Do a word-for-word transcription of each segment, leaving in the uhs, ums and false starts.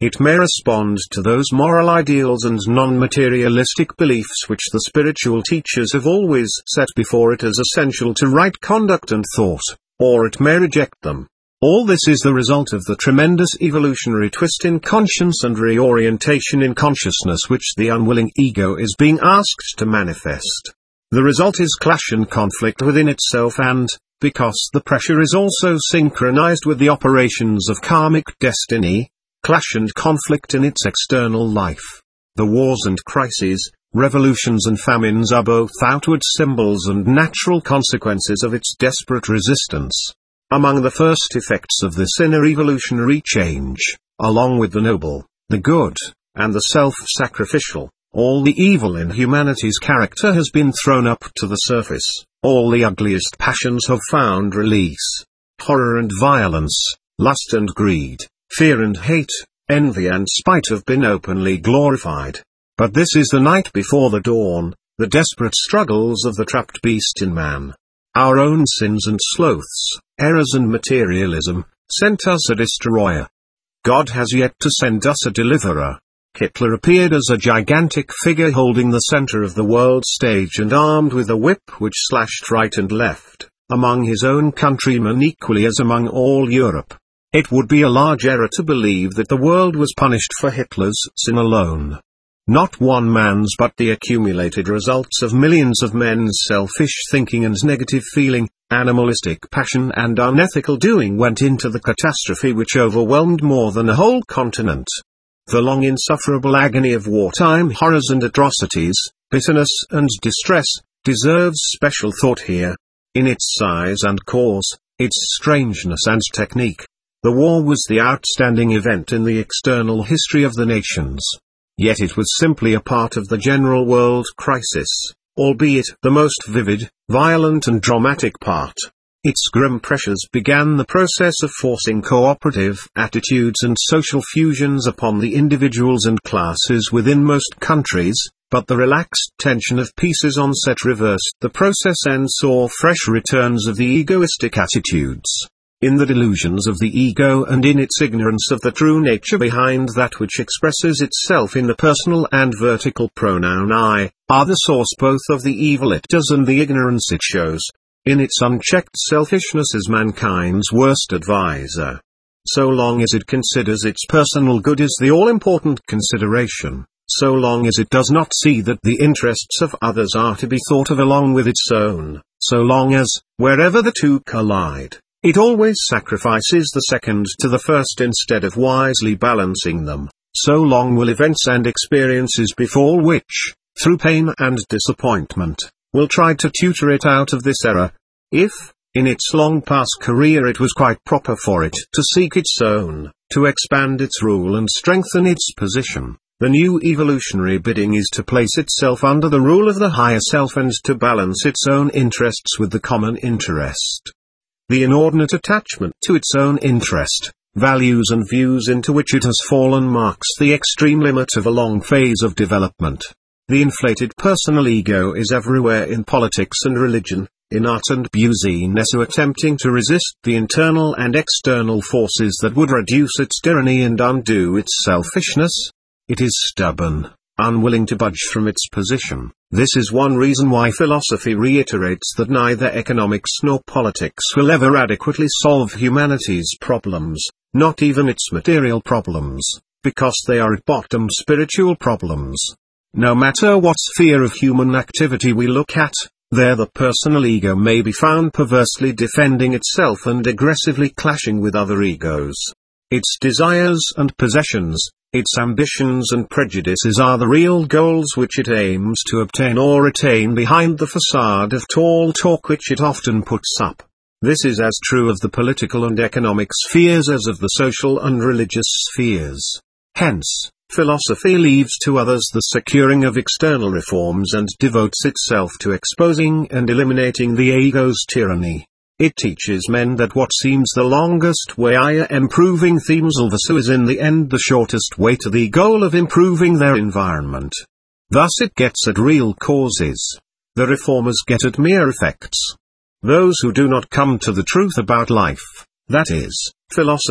It may respond to those moral ideals and non-materialistic beliefs which the spiritual teachers have always set before it as essential to right conduct and thought, or it may reject them. All this is the result of the tremendous evolutionary twist in conscience and reorientation in consciousness which the unwilling ego is being asked to manifest. The result is clash and conflict within itself and, because the pressure is also synchronized with the operations of karmic destiny, clash and conflict in its external life. The wars and crises, revolutions and famines are both outward symbols and natural consequences of its desperate resistance. Among the first effects of this inner evolutionary change, along with the noble, the good, and the self-sacrificial, all the evil in humanity's character has been thrown up to the surface, all the ugliest passions have found release. Horror and violence, lust and greed, fear and hate, envy and spite have been openly glorified. But this is the night before the dawn, the desperate struggles of the trapped beast in man. Our own sins and sloths, errors and materialism, sent us a destroyer. God has yet to send us a deliverer. Hitler appeared as a gigantic figure holding the center of the world stage and armed with a whip which slashed right and left, among his own countrymen equally as among all Europe. It would be a large error to believe that the world was punished for Hitler's sin alone. Not one man's but the accumulated results of millions of men's selfish thinking and negative feeling, animalistic passion and unethical doing went into the catastrophe which overwhelmed more than a whole continent. The long insufferable agony of wartime horrors and atrocities, bitterness and distress, deserves special thought here. In its size and cause, its strangeness and technique, the war was the outstanding event in the external history of the nations. Yet it was simply a part of the general world crisis, albeit the most vivid, violent and dramatic part. Its grim pressures began the process of forcing cooperative attitudes and social fusions upon the individuals and classes within most countries, but the relaxed tension of peace's onset reversed the process and saw fresh returns of the egoistic attitudes. In the delusions of the ego and in its ignorance of the true nature behind that which expresses itself in the personal and vertical pronoun I, are the source both of the evil it does and the ignorance it shows. In its unchecked selfishness is mankind's worst advisor. So long as it considers its personal good as the all-important consideration, so long as it does not see that the interests of others are to be thought of along with its own, so long as, wherever the two collide, it always sacrifices the second to the first instead of wisely balancing them, so long will events and experiences befall which, through pain and disappointment, will try to tutor it out of this error. If, in its long past career it was quite proper for it to seek its own, to expand its rule and strengthen its position, the new evolutionary bidding is to place itself under the rule of the higher self and to balance its own interests with the common interest. The inordinate attachment to its own interest, values and views into which it has fallen marks the extreme limit of a long phase of development. The inflated personal ego is everywhere in politics and religion, in art and business, attempting to resist the internal and external forces that would reduce its tyranny and undo its selfishness. It is stubborn, unwilling to budge from its position. This is one reason why philosophy reiterates that neither economics nor politics will ever adequately solve humanity's problems, not even its material problems, because they are at bottom spiritual problems. No matter what sphere of human activity we look at, there the personal ego may be found perversely defending itself and aggressively clashing with other egos. Its desires and possessions, its ambitions and prejudices are the real goals which it aims to obtain or attain behind the facade of tall talk which it often puts up. This is as true of the political and economic spheres as of the social and religious spheres. Hence, philosophy leaves to others the securing of external reforms and devotes itself to exposing and eliminating the ego's tyranny. It teaches men that what seems the longest way to improving themselves is in the end the shortest way to the goal of improving their environment. Thus it gets at real causes. The reformers get at mere effects. Those who do not come to the truth about life, that is, philosophy,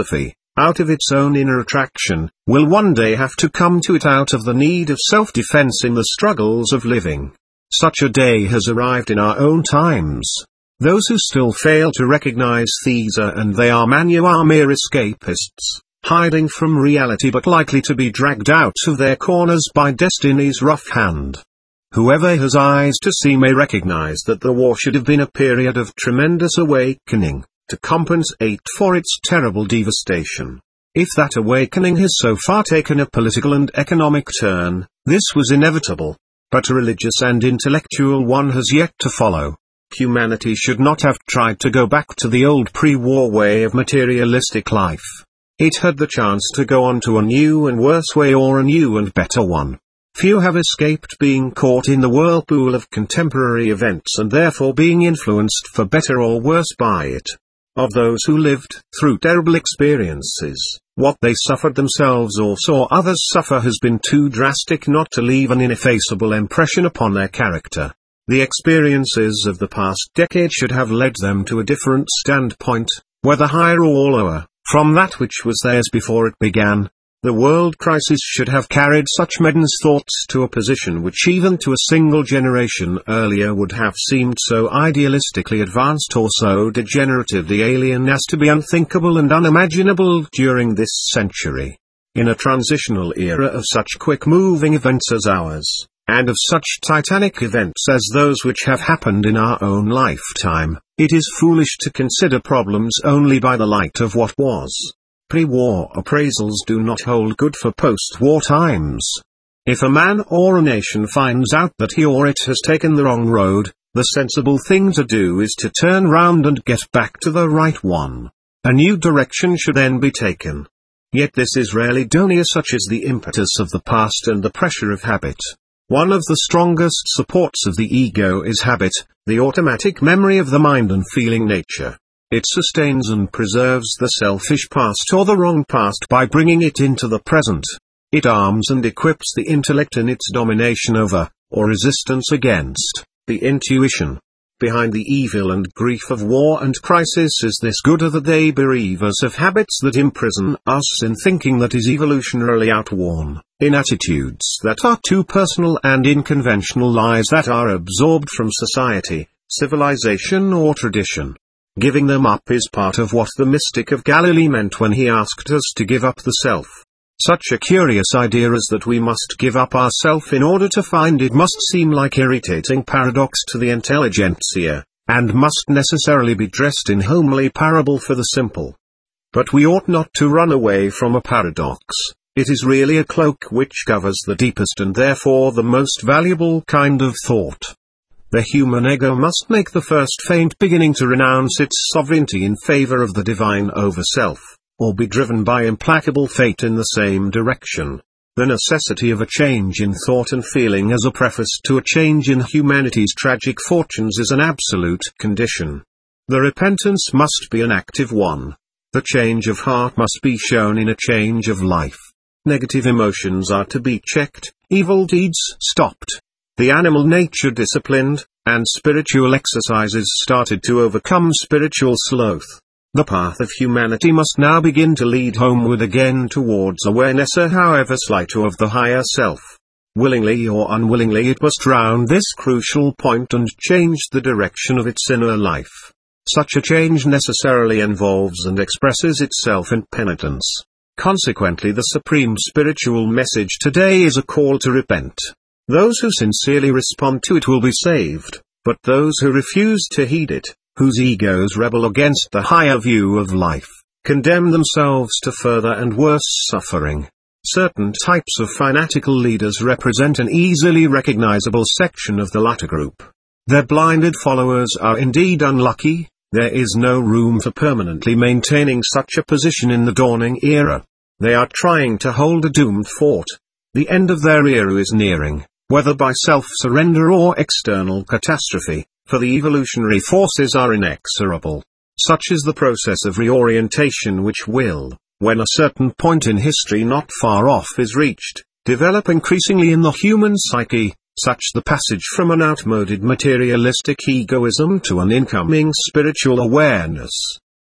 out of its own inner attraction, will one day have to come to it out of the need of self-defense in the struggles of living. Such a day has arrived in our own times. Those who still fail to recognize these are and they are Manu are mere escapists, hiding from reality but likely to be dragged out of their corners by destiny's rough hand. Whoever has eyes to see may recognize that the war should have been a period of tremendous awakening, to compensate for its terrible devastation. If that awakening has so far taken a political and economic turn, this was inevitable. But a religious and intellectual one has yet to follow. Humanity should not have tried to go back to the old pre-war way of materialistic life. It had the chance to go on to a new and worse way or a new and better one. Few have escaped being caught in the whirlpool of contemporary events and therefore being influenced for better or worse by it. Of those who lived through terrible experiences, what they suffered themselves or saw others suffer has been too drastic not to leave an ineffaceable impression upon their character. The experiences of the past decade should have led them to a different standpoint, whether higher or lower, from that which was theirs before it began. The world crisis should have carried such men's thoughts to a position which even to a single generation earlier would have seemed so idealistically advanced or so degeneratively alien as to be unthinkable and unimaginable during this century. In a transitional era of such quick-moving events as ours, and of such titanic events as those which have happened in our own lifetime, it is foolish to consider problems only by the light of what was. Pre-war appraisals do not hold good for post-war times. If a man or a nation finds out that he or it has taken the wrong road, the sensible thing to do is to turn round and get back to the right one. A new direction should then be taken. Yet this is rarely done, such as the impetus of the past and the pressure of habit. One of the strongest supports of the ego is habit, the automatic memory of the mind and feeling nature. It sustains and preserves the selfish past or the wrong past by bringing it into the present. It arms and equips the intellect in its domination over, or resistance against, the intuition. Behind the evil and grief of war and crisis is this good that they bereave us of habits that imprison us in thinking that is evolutionarily outworn, in attitudes that are too personal and in conventional lies that are absorbed from society, civilization or tradition. Giving them up is part of what the mystic of Galilee meant when he asked us to give up the self. Such a curious idea as that we must give up our self in order to find it must seem like irritating paradox to the intelligentsia, and must necessarily be dressed in homely parable for the simple. But we ought not to run away from a paradox. It is really a cloak which covers the deepest and therefore the most valuable kind of thought. The human ego must make the first faint beginning to renounce its sovereignty in favor of the divine over self, or be driven by implacable fate in the same direction. The necessity of a change in thought and feeling as a preface to a change in humanity's tragic fortunes is an absolute condition. The repentance must be an active one. The change of heart must be shown in a change of life. Negative emotions are to be checked, evil deeds stopped. The animal nature disciplined, and spiritual exercises started to overcome spiritual sloth. The path of humanity must now begin to lead homeward again towards awareness, however slight, of the higher self. Willingly or unwillingly it must round this crucial point and change the direction of its inner life. Such a change necessarily involves and expresses itself in penitence. Consequently, the supreme spiritual message today is a call to repent. Those who sincerely respond to it will be saved, but those who refuse to heed it, whose egos rebel against the higher view of life, condemn themselves to further and worse suffering. Certain types of fanatical leaders represent an easily recognizable section of the latter group. Their blinded followers are indeed unlucky. There is no room for permanently maintaining such a position in the dawning era. They are trying to hold a doomed fort. The end of their era is nearing, whether by self-surrender or external catastrophe, for the evolutionary forces are inexorable. Such is the process of reorientation which will, when a certain point in history not far off is reached, develop increasingly in the human psyche, such the passage from an outmoded materialistic egoism to an incoming spiritual awareness.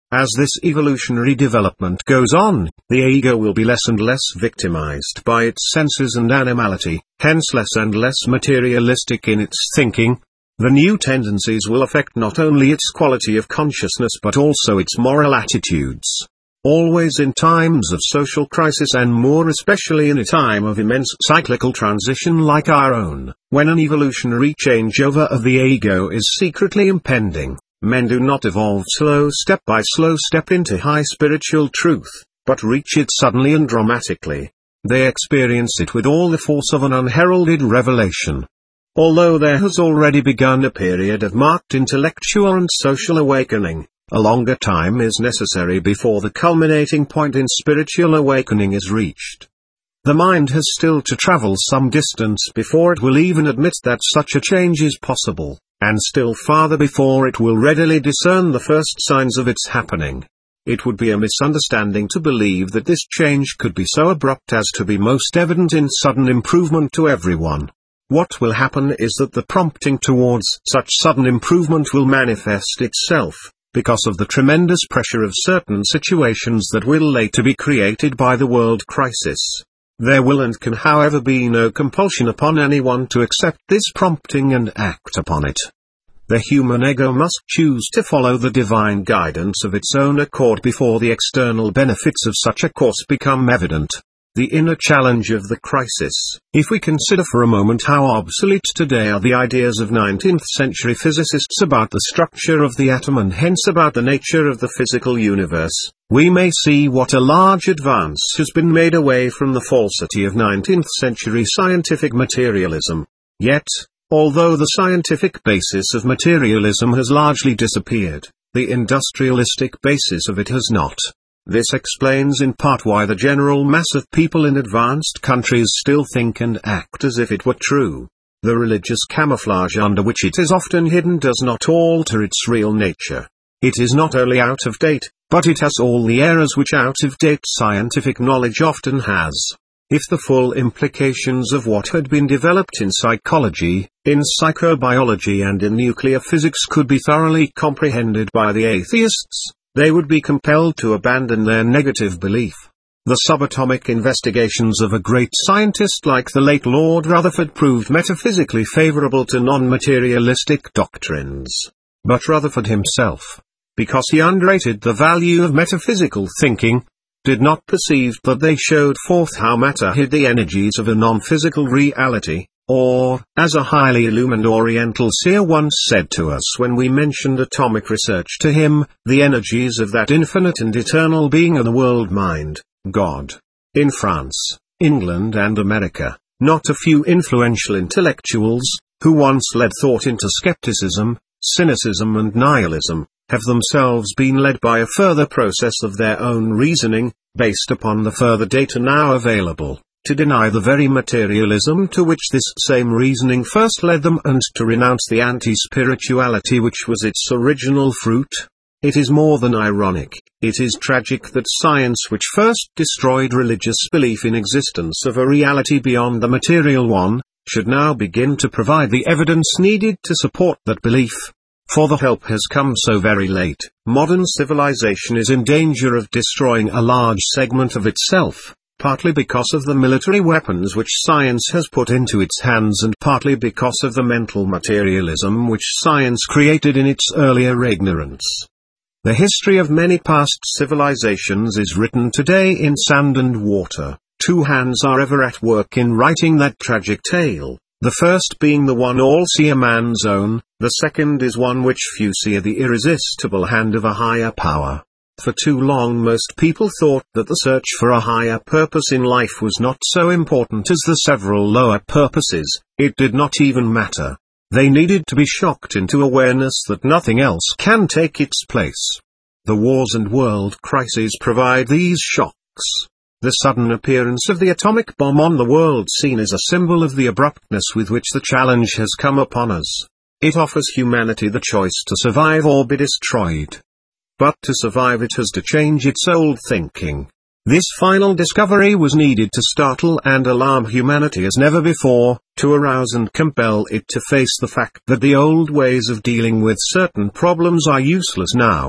As this evolutionary development goes on, the ego will be less and less victimized by its senses and animality, hence less and less materialistic in its thinking. The new tendencies will affect not only its quality of consciousness but also its moral attitudes. Always in times of social crisis, and more especially in a time of immense cyclical transition like our own, when an evolutionary changeover of the ego is secretly impending, men do not evolve slow step by slow step into high spiritual truth, but reach it suddenly and dramatically. They experience it with all the force of an unheralded revelation. Although there has already begun a period of marked intellectual and social awakening, a longer time is necessary before the culminating point in spiritual awakening is reached. The mind has still to travel some distance before it will even admit that such a change is possible, and still farther before it will readily discern the first signs of its happening. It would be a misunderstanding to believe that this change could be so abrupt as to be most evident in sudden improvement to everyone. What will happen is that the prompting towards such sudden improvement will manifest itself, because of the tremendous pressure of certain situations that will later be created by the world crisis. There will and can however be no compulsion upon anyone to accept this prompting and act upon it. The human ego must choose to follow the divine guidance of its own accord before the external benefits of such a course become evident. The inner challenge of the crisis. If we consider for a moment how obsolete today are the ideas of nineteenth century physicists about the structure of the atom and hence about the nature of the physical universe, we may see what a large advance has been made away from the falsity of nineteenth century scientific materialism. Yet, although the scientific basis of materialism has largely disappeared, the industrialistic basis of it has not. This explains in part why the general mass of people in advanced countries still think and act as if it were true. The religious camouflage under which it is often hidden does not alter its real nature. It is not only out of date, but it has all the errors which out-of-date scientific knowledge often has. If the full implications of what had been developed in psychology, in psychobiology and in nuclear physics could be thoroughly comprehended by the atheists, they would be compelled to abandon their negative belief. The subatomic investigations of a great scientist like the late Lord Rutherford proved metaphysically favorable to non-materialistic doctrines. But Rutherford himself, because he underrated the value of metaphysical thinking, did not perceive that they showed forth how matter hid the energies of a non-physical reality. Or, as a highly illumined Oriental seer once said to us when we mentioned atomic research to him, the energies of that infinite and eternal being are the world mind, God. In France, England and America, not a few influential intellectuals, who once led thought into skepticism, cynicism and nihilism, have themselves been led by a further process of their own reasoning, based upon the further data now available, to deny the very materialism to which this same reasoning first led them and to renounce the anti-spirituality which was its original fruit. It is more than ironic, it is tragic that science which first destroyed religious belief in existence of a reality beyond the material one, should now begin to provide the evidence needed to support that belief. For the help has come so very late. Modern civilization is in danger of destroying a large segment of itself, partly because of the military weapons which science has put into its hands and partly because of the mental materialism which science created in its earlier ignorance. The history of many past civilizations is written today in sand and water. Two hands are ever at work in writing that tragic tale, the first being the one all see a man's own, the second is one which few see, the irresistible hand of a higher power. For too long most people thought that the search for a higher purpose in life was not so important as the several lower purposes. It did not even matter. They needed to be shocked into awareness that nothing else can take its place. The wars and world crises provide these shocks. The sudden appearance of the atomic bomb on the world scene is a symbol of the abruptness with which the challenge has come upon us. It offers humanity the choice to survive or be destroyed. But to survive it has to change its old thinking. This final discovery was needed to startle and alarm humanity as never before, to arouse and compel it to face the fact that the old ways of dealing with certain problems are useless now.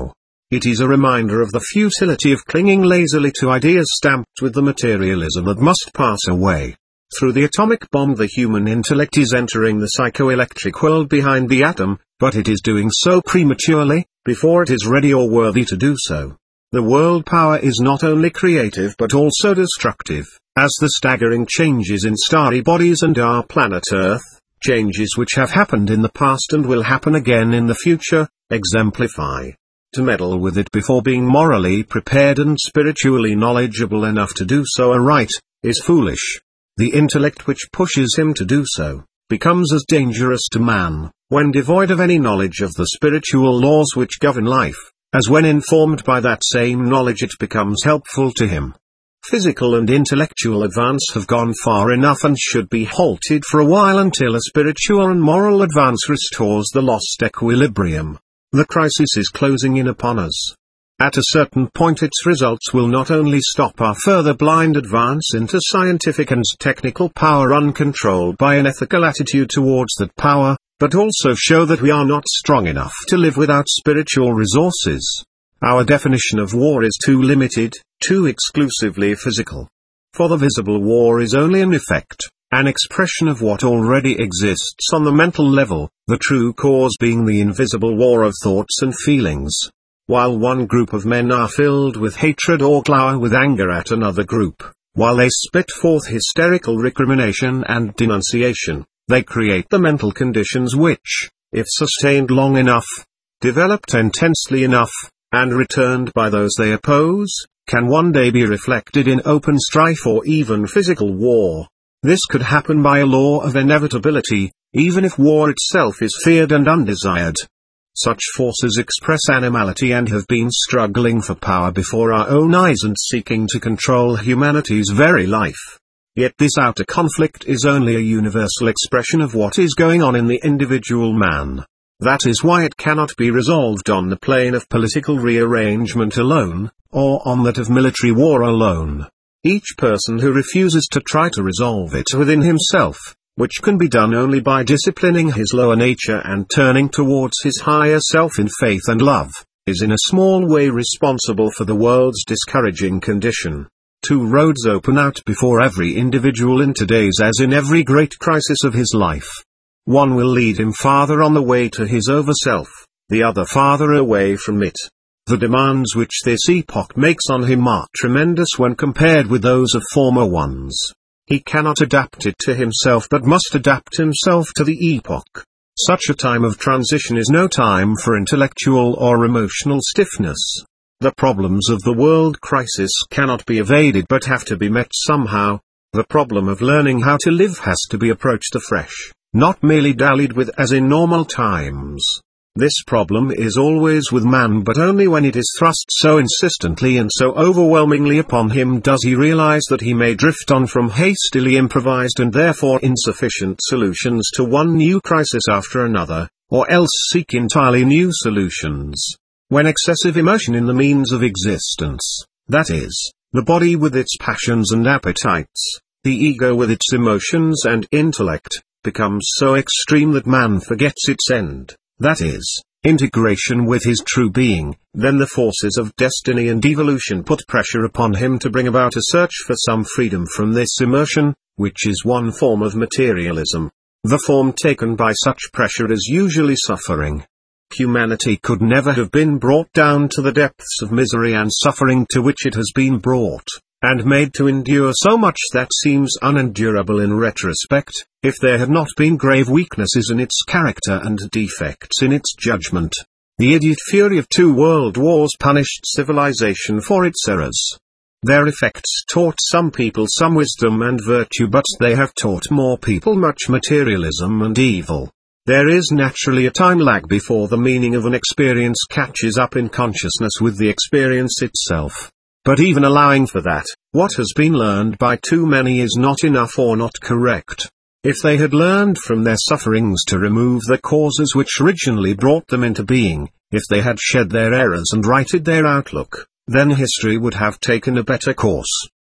It is a reminder of the futility of clinging lazily to ideas stamped with the materialism that must pass away. Through the atomic bomb the human intellect is entering the psychoelectric world behind the atom, but it is doing so prematurely, before it is ready or worthy to do so. The world power is not only creative but also destructive, as the staggering changes in starry bodies and our planet Earth, changes which have happened in the past and will happen again in the future, exemplify. To meddle with it before being morally prepared and spiritually knowledgeable enough to do so aright, is foolish. The intellect which pushes him to do so, becomes as dangerous to man, when devoid of any knowledge of the spiritual laws which govern life, as when informed by that same knowledge it becomes helpful to him. Physical and intellectual advance have gone far enough and should be halted for a while until a spiritual and moral advance restores the lost equilibrium. The crisis is closing in upon us. At a certain point its results will not only stop our further blind advance into scientific and technical power uncontrolled by an ethical attitude towards that power, but also show that we are not strong enough to live without spiritual resources. Our definition of war is too limited, too exclusively physical. For the visible war is only an effect, an expression of what already exists on the mental level, the true cause being the invisible war of thoughts and feelings. While one group of men are filled with hatred or glower with anger at another group, while they spit forth hysterical recrimination and denunciation, they create the mental conditions which, if sustained long enough, developed intensely enough, and returned by those they oppose, can one day be reflected in open strife or even physical war. This could happen by a law of inevitability, even if war itself is feared and undesired. Such forces express animality and have been struggling for power before our own eyes and seeking to control humanity's very life. Yet this outer conflict is only a universal expression of what is going on in the individual man. That is why it cannot be resolved on the plane of political rearrangement alone, or on that of military war alone. Each person who refuses to try to resolve it within himself, which can be done only by disciplining his lower nature and turning towards his higher self in faith and love, is in a small way responsible for the world's discouraging condition. Two roads open out before every individual in today's as in every great crisis of his life. One will lead him farther on the way to his over-self, the other farther away from it. The demands which this epoch makes on him are tremendous when compared with those of former ones. He cannot adapt it to himself but must adapt himself to the epoch. Such a time of transition is no time for intellectual or emotional stiffness. The problems of the world crisis cannot be evaded but have to be met somehow. The problem of learning how to live has to be approached afresh, not merely dallied with as in normal times. This problem is always with man, but only when it is thrust so insistently and so overwhelmingly upon him does he realize that he may drift on from hastily improvised and therefore insufficient solutions to one new crisis after another, or else seek entirely new solutions. When excessive emotion in the means of existence, that is, the body with its passions and appetites, the ego with its emotions and intellect, becomes so extreme that man forgets its end, that is, integration with his true being, then the forces of destiny and evolution put pressure upon him to bring about a search for some freedom from this immersion, which is one form of materialism. The form taken by such pressure is usually suffering. Humanity could never have been brought down to the depths of misery and suffering to which it has been brought, and made to endure so much that seems unendurable in retrospect, if there had not been grave weaknesses in its character and defects in its judgment. The idiot fury of two world wars punished civilization for its errors. Their effects taught some people some wisdom and virtue, but they have taught more people much materialism and evil. There is naturally a time lag before the meaning of an experience catches up in consciousness with the experience itself. But even allowing for that, what has been learned by too many is not enough or not correct. If they had learned from their sufferings to remove the causes which originally brought them into being, if they had shed their errors and righted their outlook, then history would have taken a better course.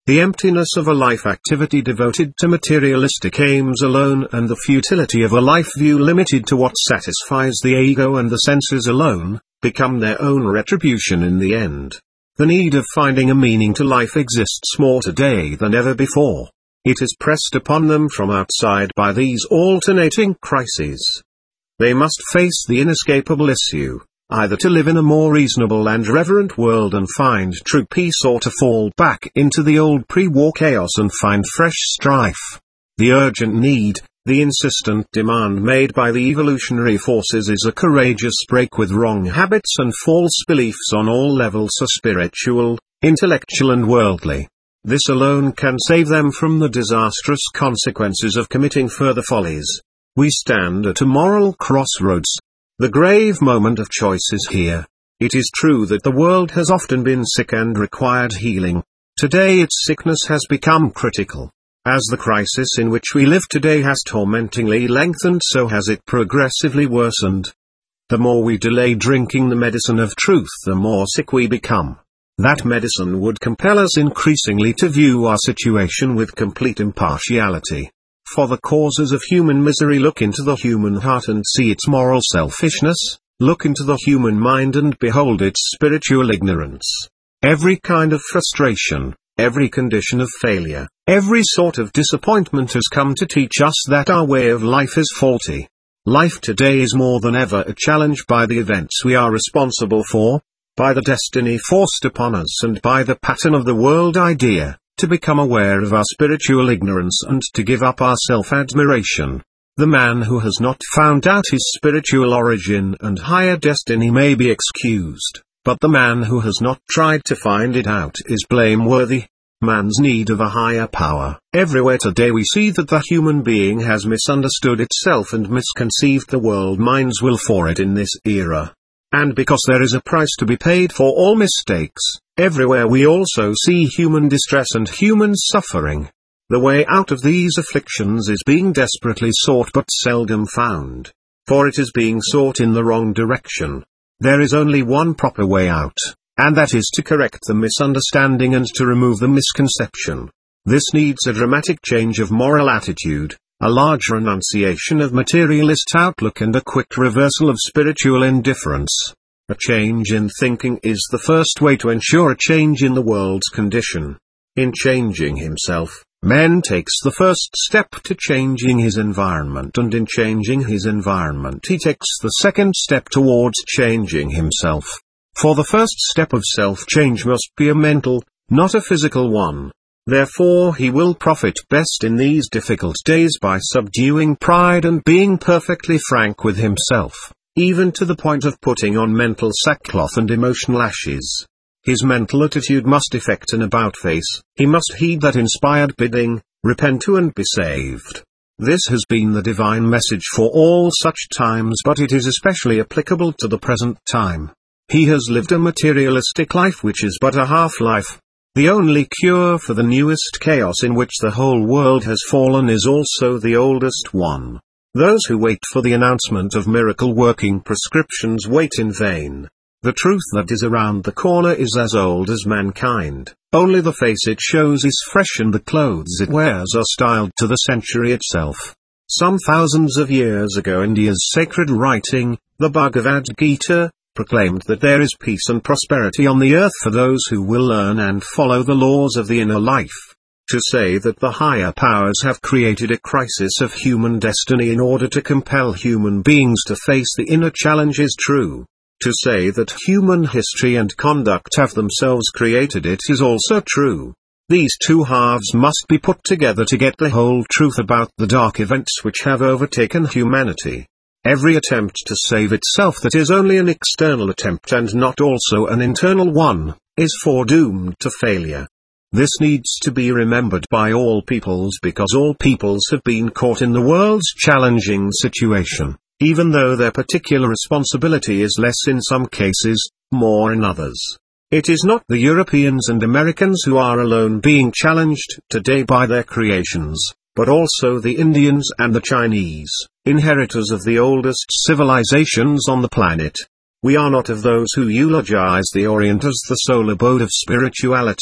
the emptiness of a life activity devoted to materialistic aims alone, and the futility of a life view limited to what satisfies the ego and the senses alone, become their own retribution in the end. The need of finding a meaning to life exists more today than ever before. It is pressed upon them from outside by these alternating crises. They must face the inescapable issue, either to live in a more reasonable and reverent world and find true peace, or to fall back into the old pre-war chaos and find fresh strife. The urgent need, the insistent demand made by the evolutionary forces is a courageous break with wrong habits and false beliefs on all levels, so spiritual, intellectual and worldly. This alone can save them from the disastrous consequences of committing further follies. We stand at a moral crossroads. The grave moment of choice is here. It is true that the world has often been sick and required healing. Today its sickness has become critical. As the crisis in which we live today has tormentingly lengthened, so has it progressively worsened. The more we delay drinking the medicine of truth, the more sick we become. That medicine would compel us increasingly to view our situation with complete impartiality. For the causes of human misery, look into the human heart and see its moral selfishness, look into the human mind and behold its spiritual ignorance. Every kind of frustration, every condition of failure, every sort of disappointment has come to teach us that our way of life is faulty. Life today is more than ever a challenge by the events we are responsible for, by the destiny forced upon us and by the pattern of the world idea, to become aware of our spiritual ignorance and to give up our self-admiration. The man who has not found out his spiritual origin and higher destiny may be excused, but the man who has not tried to find it out is blameworthy. Man's need of a higher power. Everywhere today we see that the human being has misunderstood itself and misconceived the world mind's will for it in this era. And because there is a price to be paid for all mistakes, everywhere we also see human distress and human suffering. The way out of these afflictions is being desperately sought but seldom found. For it is being sought in the wrong direction. There is only one proper way out, and that is to correct the misunderstanding and to remove the misconception. This needs a dramatic change of moral attitude, a large renunciation of materialist outlook and a quick reversal of spiritual indifference. A change in thinking is the first way to ensure a change in the world's condition. In changing himself, man takes the first step to changing his environment, and in changing his environment he takes the second step towards changing himself. For the first step of self-change must be a mental, not a physical one. Therefore he will profit best in these difficult days by subduing pride and being perfectly frank with himself, even to the point of putting on mental sackcloth and emotional ashes. His mental attitude must effect an about-face. He must heed that inspired bidding, repent to and be saved. This has been the divine message for all such times, but it is especially applicable to the present time. He has lived a materialistic life which is but a half-life. The only cure for the newest chaos in which the whole world has fallen is also the oldest one. Those who wait for the announcement of miracle-working prescriptions wait in vain. The truth that is around the corner is as old as mankind, only the face it shows is fresh and the clothes it wears are styled to the century itself. Some thousands of years ago India's sacred writing, the Bhagavad Gita, proclaimed that there is peace and prosperity on the earth for those who will learn and follow the laws of the inner life. To say that the higher powers have created a crisis of human destiny in order to compel human beings to face the inner challenge is true. To say that human history and conduct have themselves created it is also true. These two halves must be put together to get the whole truth about the dark events which have overtaken humanity. Every attempt to save itself that is only an external attempt and not also an internal one, is foredoomed to failure. This needs to be remembered by all peoples because all peoples have been caught in the world's challenging situation, even though their particular responsibility is less in some cases, more in others. It is not the Europeans and Americans who are alone being challenged today by their creations, but also the Indians and the Chinese, inheritors of the oldest civilizations on the planet. We are not of those who eulogize the Orient as the sole abode of spirituality.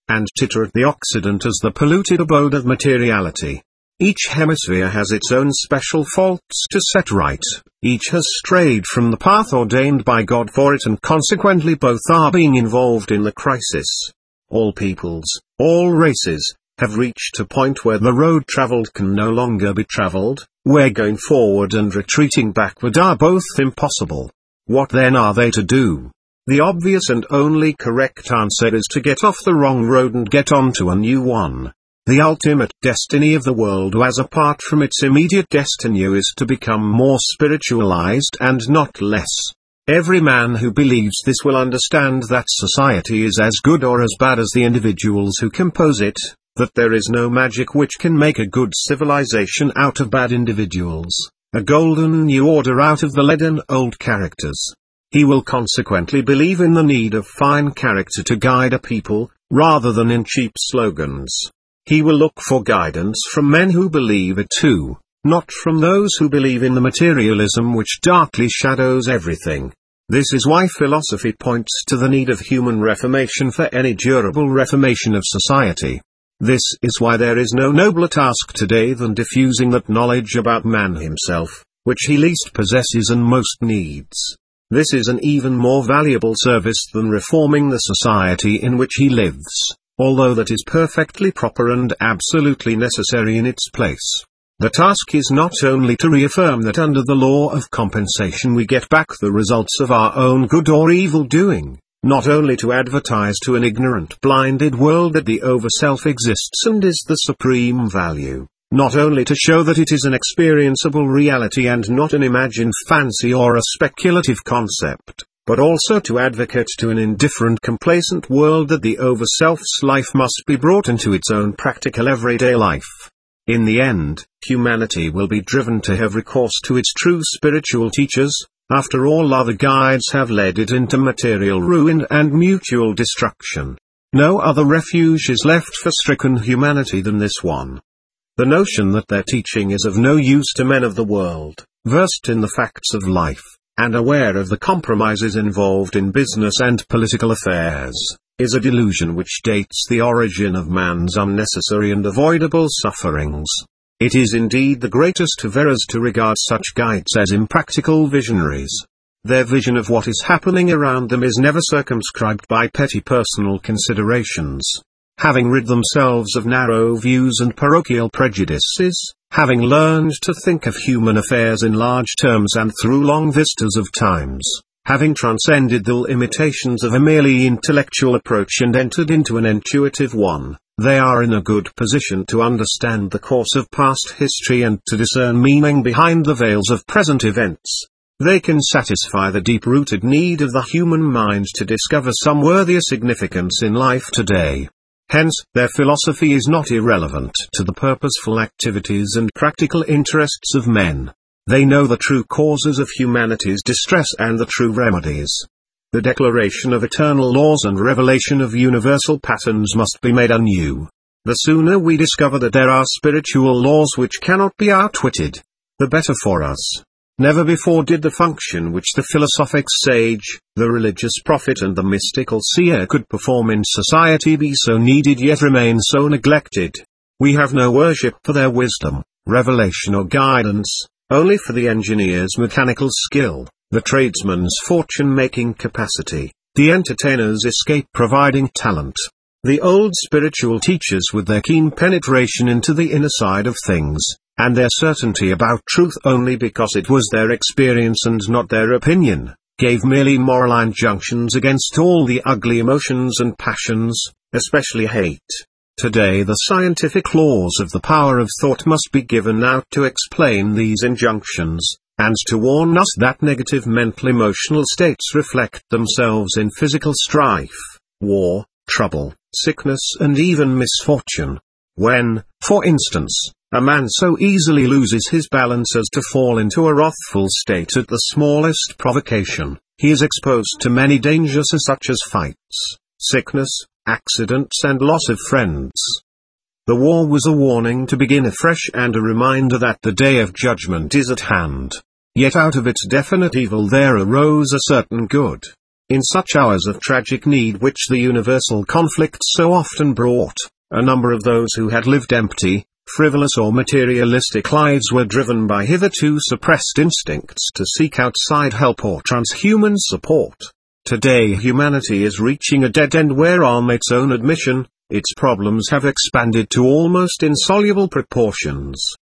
and titter at the Occident as the polluted abode of materiality. Each hemisphere has its own special faults to set right, each has strayed from the path ordained by God for it, and consequently both are being involved in the crisis. All peoples, all races, have reached a point where the road traveled can no longer be traveled, where going forward and retreating backward are both impossible. What then are they to do? The obvious and only correct answer is to get off the wrong road and get onto a new one. The ultimate destiny of the world, as apart from its immediate destiny, is to become more spiritualized and not less. Every man who believes this will understand that society is as good or as bad as the individuals who compose it, that there is no magic which can make a good civilization out of bad individuals, a golden new order out of the leaden old characters. He will consequently believe in the need of fine character to guide a people, rather than in cheap slogans. He will look for guidance from men who believe it too, not from those who believe in the materialism which darkly shadows everything. This is why philosophy points to the need of human reformation for any durable reformation of society. This is why there is no nobler task today than diffusing that knowledge about man himself, which he least possesses and most needs. This is an even more valuable service than reforming the society in which he lives, although that is perfectly proper and absolutely necessary in its place. The task is not only to reaffirm that under the law of compensation we get back the results of our own good or evil doing, not only to advertise to an ignorant, blinded world that the over-self exists and is the supreme value, not only to show that it is an experienceable reality and not an imagined fancy or a speculative concept, but also to advocate to an indifferent, complacent world that the over-self's life must be brought into its own practical everyday life. In the end, humanity will be driven to have recourse to its true spiritual teachers. After all other guides have led it into material ruin and mutual destruction. No other refuge is left for stricken humanity than this one. The notion that their teaching is of no use to men of the world, versed in the facts of life, and aware of the compromises involved in business and political affairs, is a delusion which dates the origin of man's unnecessary and avoidable sufferings. It is indeed the greatest of errors to regard such guides as impractical visionaries. Their vision of what is happening around them is never circumscribed by petty personal considerations. Having rid themselves of narrow views and parochial prejudices, having learned to think of human affairs in large terms and through long vistas of times, having transcended the limitations of a merely intellectual approach and entered into an intuitive one, they are in a good position to understand the course of past history and to discern meaning behind the veils of present events. They can satisfy the deep-rooted need of the human mind to discover some worthier significance in life today. Hence, their philosophy is not irrelevant to the purposeful activities and practical interests of men. They know the true causes of humanity's distress and the true remedies. The declaration of eternal laws and revelation of universal patterns must be made anew. The sooner we discover that there are spiritual laws which cannot be outwitted, the better for us. Never before did the function which the philosophic sage, the religious prophet and the mystical seer could perform in society be so needed yet remain so neglected. We have no worship for their wisdom, revelation or guidance, only for the engineer's mechanical skill, the tradesman's fortune-making capacity, the entertainer's escape-providing talent. The old spiritual teachers with their keen penetration into the inner side of things, and their certainty about truth only because it was their experience and not their opinion, gave merely moral injunctions against all the ugly emotions and passions, especially hate. Today the scientific laws of the power of thought must be given out to explain these injunctions, and to warn us that negative mental emotional states reflect themselves in physical strife, war, trouble, sickness and even misfortune. When, for instance, a man so easily loses his balance as to fall into a wrathful state at the smallest provocation, he is exposed to many dangers such as fights, sickness, accidents and loss of friends. The war was a warning to begin afresh and a reminder that the day of judgment is at hand. Yet out of its definite evil there arose a certain good. In such hours of tragic need which the universal conflict so often brought, a number of those who had lived empty, frivolous or materialistic lives were driven by hitherto suppressed instincts to seek outside help or transhuman support. Today humanity is reaching a dead end where, on its own admission, its problems have expanded to almost insoluble proportions.